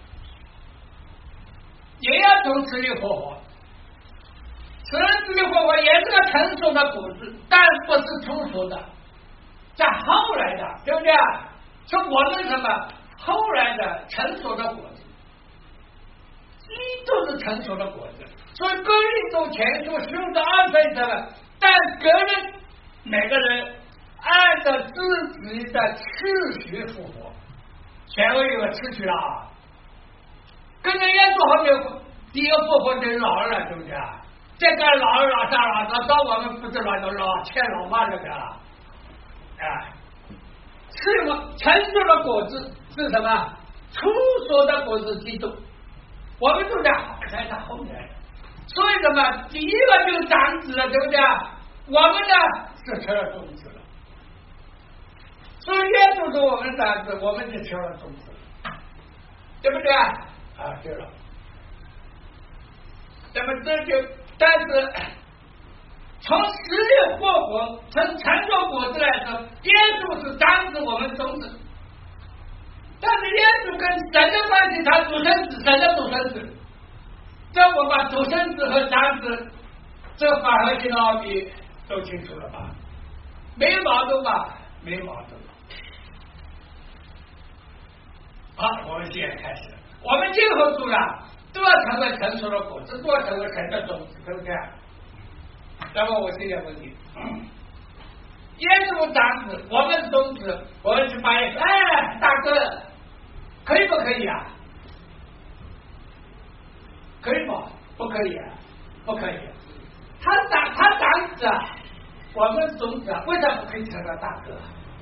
也要从死里复活。死里复活也是个成熟的果子，但不是初熟的，在后来的，对不对？是我们什么后来的成熟的果子，基督是成熟的果子。所以哥林多前书十五到二十什么？但个人每个人按照自己的次序复活，前面有个次序了啊。跟着耶稣后面第一个复活的老二了，对不对啊？这个老二老三老四，到我们不是老老老欠老妈这个啊，哎，是吗？成熟的果子是什么？成熟的果子基督，我们都在在他后面，所以什么？第一个就长子了，对不对啊？我们呢是吃了种子了，所以耶稣是我们长子，我们就吃了种子了，对不对啊？啊，对了。那么这就，但是从实力复活，从成熟果子来说，耶稣是长子，我们种子。但是耶稣跟神的关系，他独生子，神的独生子。这我把独生子和长子这反核心的奥秘都清楚了吧？没矛盾吧？没矛盾。好，我们现在开始，我们今后主了。都要成为成熟的果子，都要成为神的种子，对不对？那么我现在问你，耶稣长子，我们种子，我们去发现，哎，大哥，可以不可以啊？可以吗？不可以啊，不可以。他长他长子啊，我们种子啊，为什么不可以成为大哥？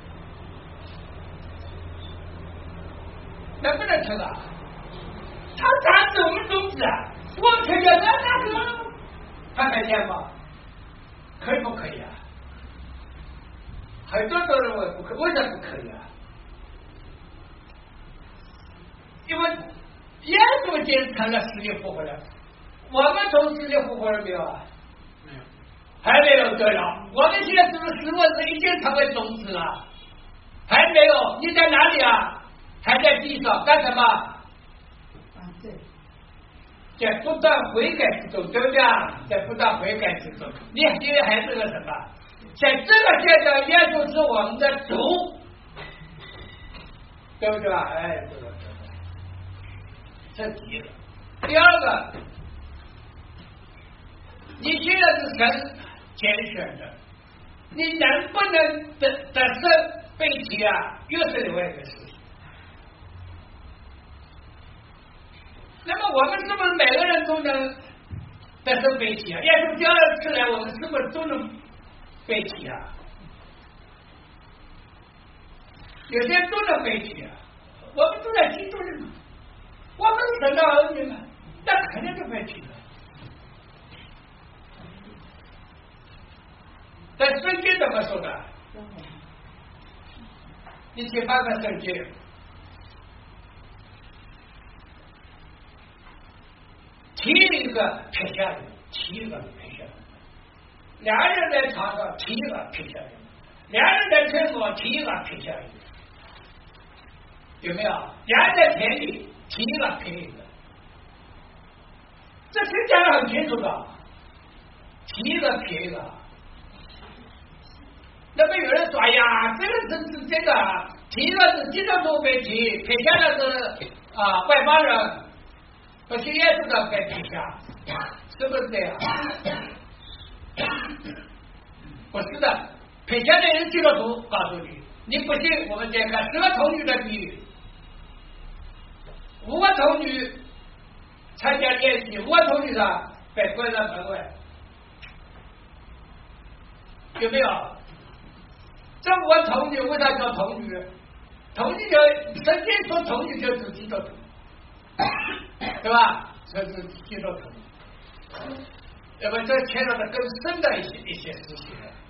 能不能成啊？他长子，我们种子，我们可以啊，大哥，他看见吗？可以不可以啊？很多都认为不可，为什么不可以啊？因为耶稣已经成了死里复活了，我们从死里复活了没有啊？没有，还没有。对了，我们现在是不是死我是已经成为种子了？还没有，你在哪里啊？还在地上干什么？在不断悔改之中，对不对啊？在不断悔改之中，你因为还是个什么？在这个阶段，耶稣是我们的主，对不对啊？哎，这个这个，这第一个。第二个，你现在是神拣选的，你能不能得得胜背弃啊？又是另外一个事情。那么我们是不是每个人都能得胜背弃啊？耶稣第二次来，我们是不是都能背弃啊？有些人都能背弃啊，我们都在基督里嘛，我们是神的儿女嘛，那肯定就背弃了。但圣经怎么说的？你去翻翻圣经。提一个撇下人，提一个撇下人，两人在床上提一个撇下人，两人在厕所提一个撇下人，有没有？两人在田里提一个撇一个，这是讲的很清楚的，提一个撇一个。那么有人说，哎呀，这个是是这个提一个是基督徒被提，撇下的是啊外邦人。不是耶稣的被撇下，是不是这样？不是的，撇下的人基督徒告诉你，你不信，我们再看十个童女的比喻，五个童女参加宴席，五个童女的被关在门外，有没有？这五个童女为啥叫童女？童女就圣经说童女就是基督徒。对吧？这是基督徒，那么这牵扯的更深的一些一些事情。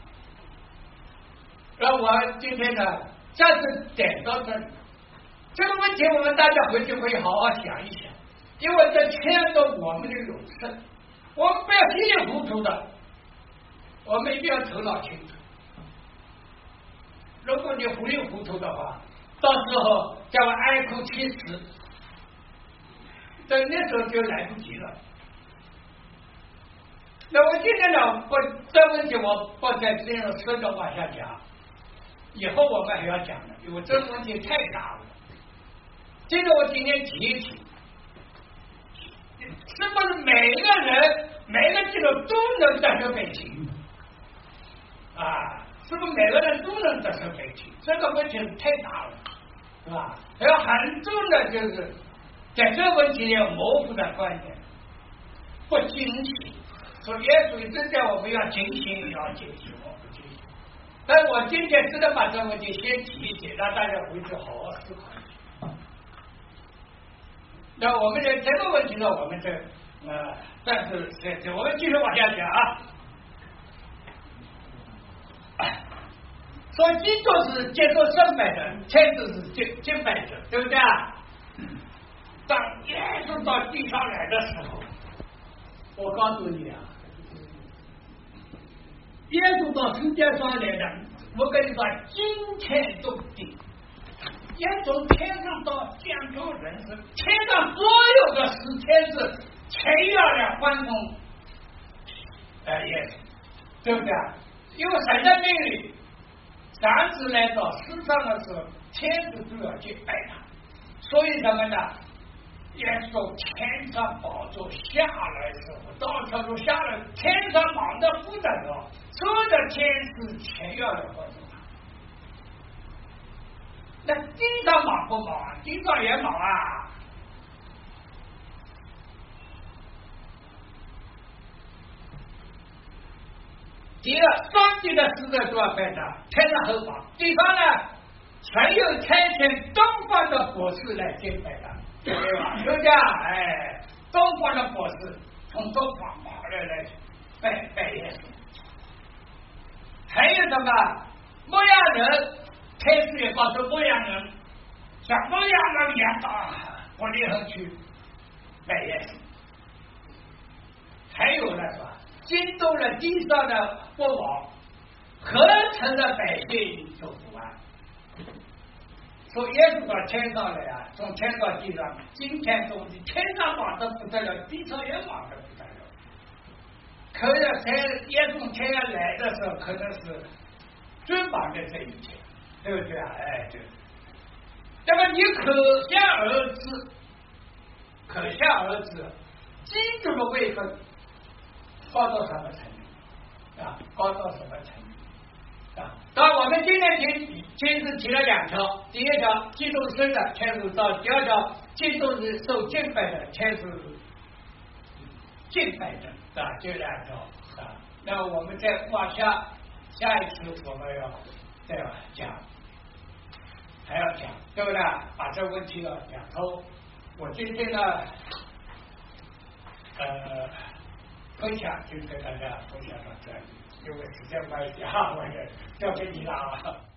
那我今天呢，暂时点到这里。这个问题我们大家回去可以好好想一想，因为这牵动我们的永生，我们不要稀里糊涂的，我们一定要头脑清楚。如果你糊里糊涂的话，到时候叫我哀哭切齿。但那时候就来不及了。那我今天呢，不这问题我不再这样深的往下讲，以后我们还要讲的，因为这个问题太大了。这个我今天提一提，是不是每个人每个基督都能得胜背弃啊？是不是每个人都能得胜背弃？这个问题太大了，是吧？还有很重的就是。在这个问题有模糊的观点， 不警醒。说耶稣真叫我们要警醒，要警醒，我不警醒。但我今天只能把这个问题先提一提，让大家回去好好思考一下。那我们的这个问题呢，我们这呃，但是这这我们继续往下讲啊。说基督是接受圣拜的，天主是敬敬拜者，对不对啊？当耶稣到地上来的时候，我告诉你啊，耶稣到世界上来的，我跟你说惊天动地。也从天上到降州人生，天上所有的十天是全要来欢送，呃，耶稣，对不对啊？因为神的命令，长子来到世上的时候，天子都要敬拜他，所以什么呢？耶稣天上宝座下来的时候，到时候下来，天上忙得不得了，所有的天使全要来欢送他。那地上忙不忙啊？地上也忙啊。第二，上帝的使者都要拜他，天上很忙。地上呢，全有差遣东方的博士来敬拜他，对吧？就这样，哎，东方的博士从东方跑来来拜拜耶稣。还有什么？牧羊人。天使也告诉牧羊人，像牧羊人一样到伯利恒去拜耶稣。还有呢，是吧？惊动了地上的国王，合成的百姓受苦啊！说耶稣到天上来啊，从天到地上，惊天动地，天上忙得不得了，地上也忙得不得了。可能在耶稣天上来的时候，可能是最忙的这一天。对不对啊？哎，对。那么你可想而知，可想而知，基督的位分高到什么程度啊？高到什么程度啊？当我们今天提今日提了两条，第一条，基督生的天主道；第二条，基督是受敬拜的天主敬拜的啊，这两条啊。那我们再往下，下一次我们要再讲。还要讲，对不对？把这个问题要讲透。我今天呢，呃，分享就跟大家分享到这里，因为时间关系啊，我也交给你了啊。